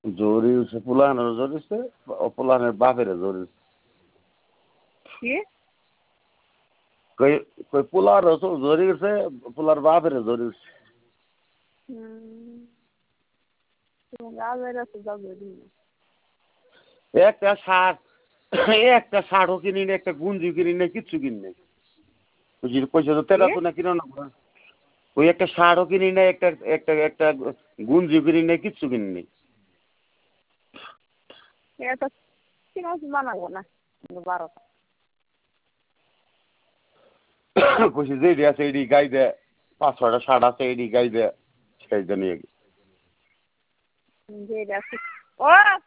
জরি উঠছে পোলাহানের জরি উঠছে পোলাহানের বাপের জরি উঠছে কই কই পোলার জরি উঠছে পোলার বাপের জরি উঠছে একটা শার্ট একটা শার্টও কিনি না একটা গুঞ্জি কিনি না কিচ্ছু কিনি নাই বুঝলি পয়সা তো তেরা তো না কিনো না ওই একটা শার্টও কিনি না একটা একটা একটা গুঞ্জি কিনি না কিচ্ছু কিনি নাই কইছি যেইডি আছে এইডি গাই দে 5-6টা শার্ট আছে এইডি গাই দে সেইটা নিয়ে ও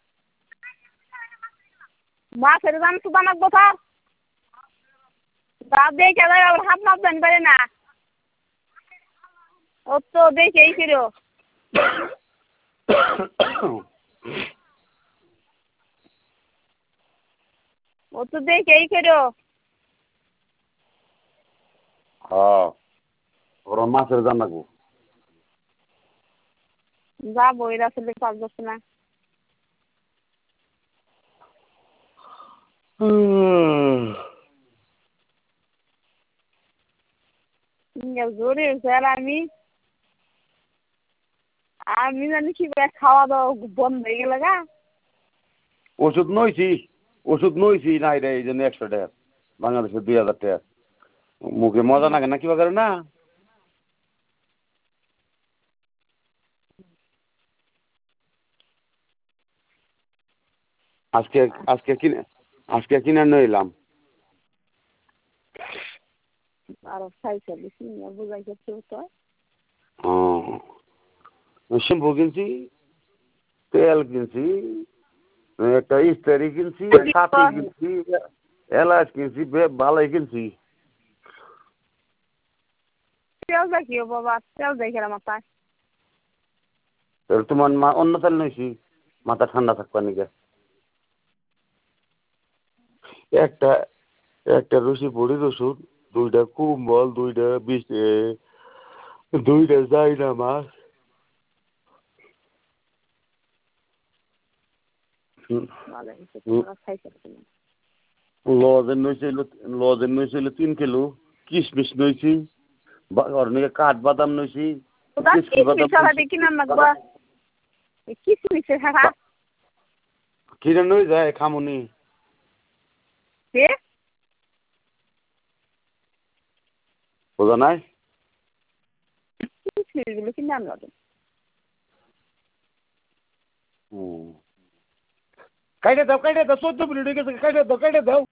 মাছের দাম তো বানাবো স্যার দাম দেখে আবার হাত মাপ জানি পারে না ও তো দেখেই ছিল ও তো দেখেই ছিল হ্যাঁ ওরা মাছের দাম লাগবো যাবো এরা আসলে কাজ করছে না জোরে স্যার আমি জানি কি খাওয়া দাওয়া বন্ধ হয়ে গেল গা ওষুধ নইছি নাই রে এই জন্য 100 টাকা বাংলাদেশে 2000 টাকা মুখে মজা লাগে না কিবা করে না আজকে কিনে নইলাম আরো 46 বুঝাই করছে তো শ্যাম্পু কিনছি তেল কিনছি একটা ইস্তারি কিনছি ছাতি কিনছি এলাচ কিনছি ভালোই কিনছি তেল দেখিও বাবা তেল দেখে মাথায় তোমার অন্য তেল নইছি মাথা ঠান্ডা থাকবা নিকে একটা একটা রসি বড়ির ওষুধ 2টা কুম্বল 2টা 2টা জাইনা মাছ লজেন নইছিল 3 কিলো কিশমিশ নইছি অর্নিকে কাঠ বাদাম নইছি কিনে নই যায় খামুনি বোঝা নাই কাইটে দাও 14 মিনিট হয়ে গেছে কাইটে দাও